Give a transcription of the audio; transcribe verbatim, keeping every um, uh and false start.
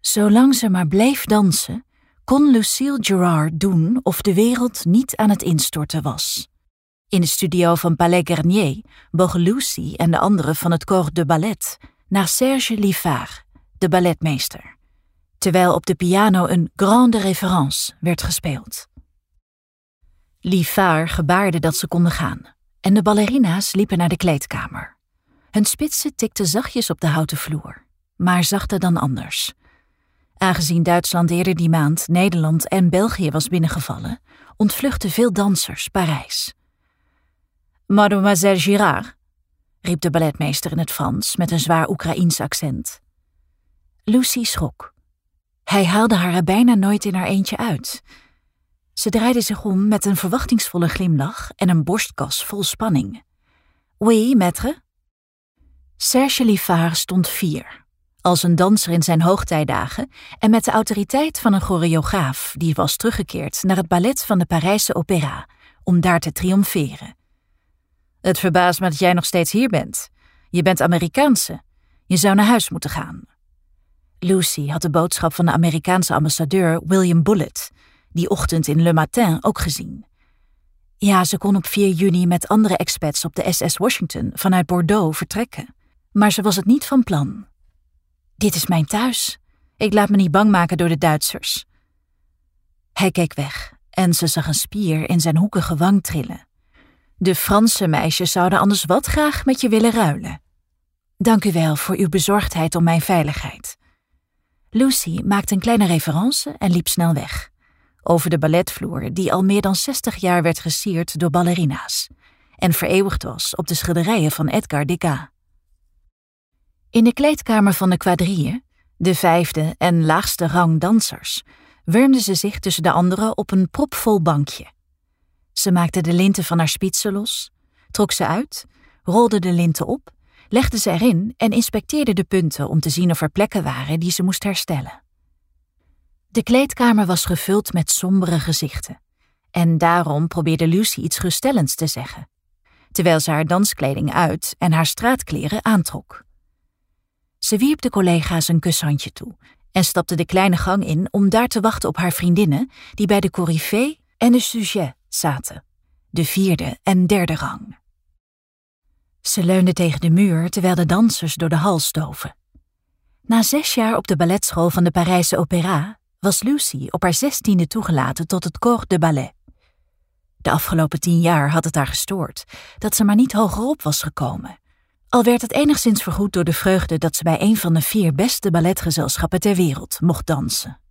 Zolang ze maar bleef dansen, kon Lucille Gérard doen of de wereld niet aan het instorten was. In de studio van Palais Garnier bogen Lucy en de anderen van het corps de ballet naar Serge Liffard, de balletmeester, terwijl op de piano een grande référence werd gespeeld. Liffard gebaarde dat ze konden gaan en de ballerina's liepen naar de kleedkamer. Hun spitsen tikten zachtjes op de houten vloer, maar zachter dan anders. Aangezien Duitsland eerder die maand Nederland en België was binnengevallen, ontvluchtten veel dansers Parijs. Mademoiselle Gérard, riep de balletmeester in het Frans met een zwaar Oekraïens accent. Lucy schrok. Hij haalde haar er bijna nooit in haar eentje uit. Ze draaide zich om met een verwachtingsvolle glimlach en een borstkas vol spanning. Oui, maître. Serge Liffard stond fier, als een danser in zijn hoogtijdagen en met de autoriteit van een choreograaf die was teruggekeerd naar het ballet van de Parijse Opéra om daar te triomferen. Het verbaast me dat jij nog steeds hier bent. Je bent Amerikaanse. Je zou naar huis moeten gaan. Lucy had de boodschap van de Amerikaanse ambassadeur William Bullitt die ochtend in Le Matin ook gezien. Ja, ze kon op vier juni met andere expats op de S S Washington vanuit Bordeaux vertrekken. Maar ze was het niet van plan. Dit is mijn thuis. Ik laat me niet bang maken door de Duitsers. Hij keek weg en ze zag een spier in zijn hoekige wang trillen. De Franse meisjes zouden anders wat graag met je willen ruilen. Dank u wel voor uw bezorgdheid om mijn veiligheid. Lucy maakte een kleine révérence en liep snel weg. Over de balletvloer die al meer dan zestig jaar werd gesierd door ballerina's en vereeuwigd was op de schilderijen van Edgar Degas. In de kleedkamer van de quadrille, de vijfde en laagste rang dansers, wurmde ze zich tussen de anderen op een propvol bankje. Ze maakte de linten van haar spitsen los, trok ze uit, rolde de linten op, legde ze erin en inspecteerde de punten om te zien of er plekken waren die ze moest herstellen. De kleedkamer was gevuld met sombere gezichten en daarom probeerde Lucy iets geruststellends te zeggen, terwijl ze haar danskleding uit en haar straatkleren aantrok. Ze wierp de collega's een kushandje toe en stapte de kleine gang in om daar te wachten op haar vriendinnen die bij de coryphée en de sujet zaten, de vierde en derde rang. Ze leunde tegen de muur terwijl de dansers door de hal stoven. Na zes jaar op de balletschool van de Parijse Opéra was Lucy op haar zestiende toegelaten tot het corps de ballet. De afgelopen tien jaar had het haar gestoord dat ze maar niet hogerop was gekomen, al werd het enigszins vergoed door de vreugde dat ze bij een van de vier beste balletgezelschappen ter wereld mocht dansen.